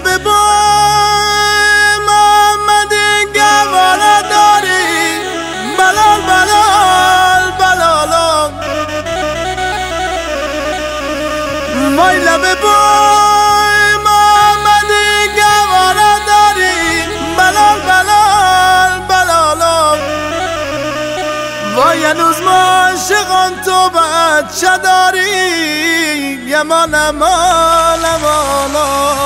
لب بای محمدی گواره داری بلال بلال بلالا وای لب بای محمدی گواره داری بلال بلال بلالا وای هنوز ما عاشقان تو بچه داری یمان امان امانا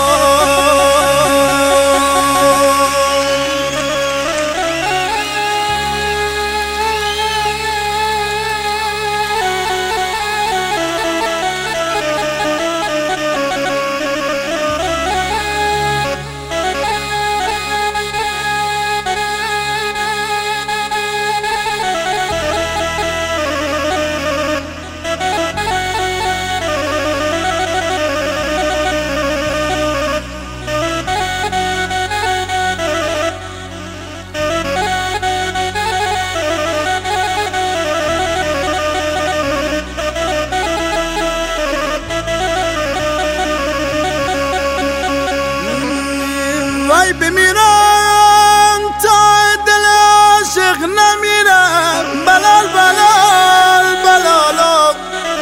وای بمیرم تا دل عاشق نمیرم بلال بلال بلالا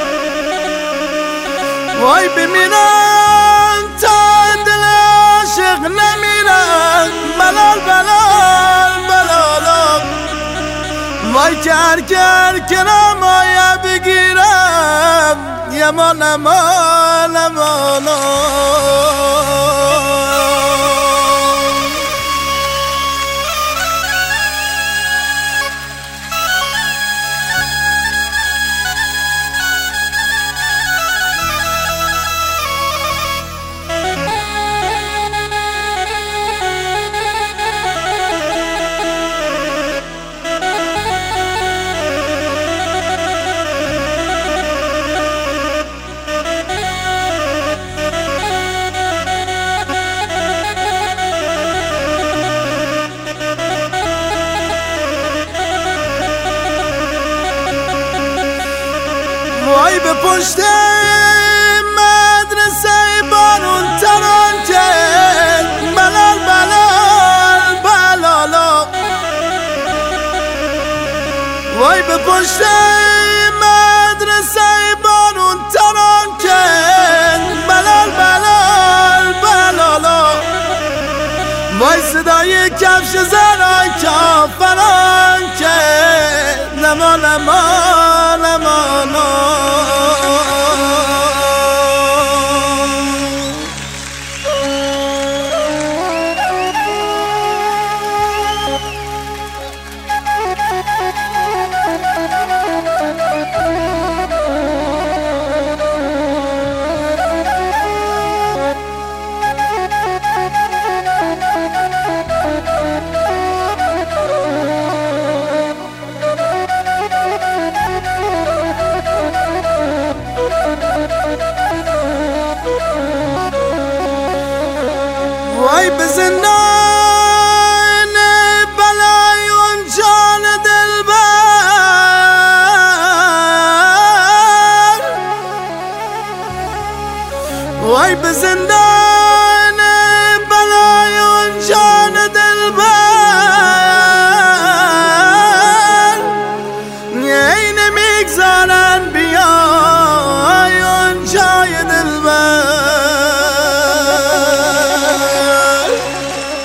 وای بمیرم تا دل عاشق نمیرم بلال بلال بلالا وای کر کنم آیا بگیرم یمان امان امانا وای به پشت مدرسه بارون تران که بلال بلال بلالا وای به پشت مدرسه بارون تران که بلال بلال بلالا وای صدای کفش زنان کافران که نمان امان امانا وای به زندان بلای اون جان دلبر وای به زندان بلای اون جان دلبر ای نمیگذارن بیای اون جای دلبر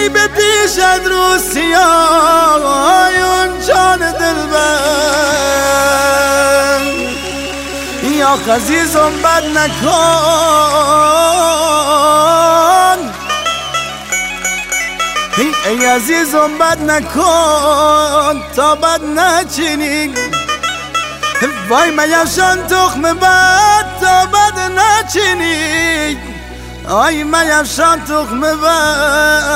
ای به پیش رو سیاهون جان دلبر یا عزیزم بد نکن ای عزیزم بد نکن تا بد نچینی وای میفشان تخم بد تا بد نچینی آی میفشان تخم بد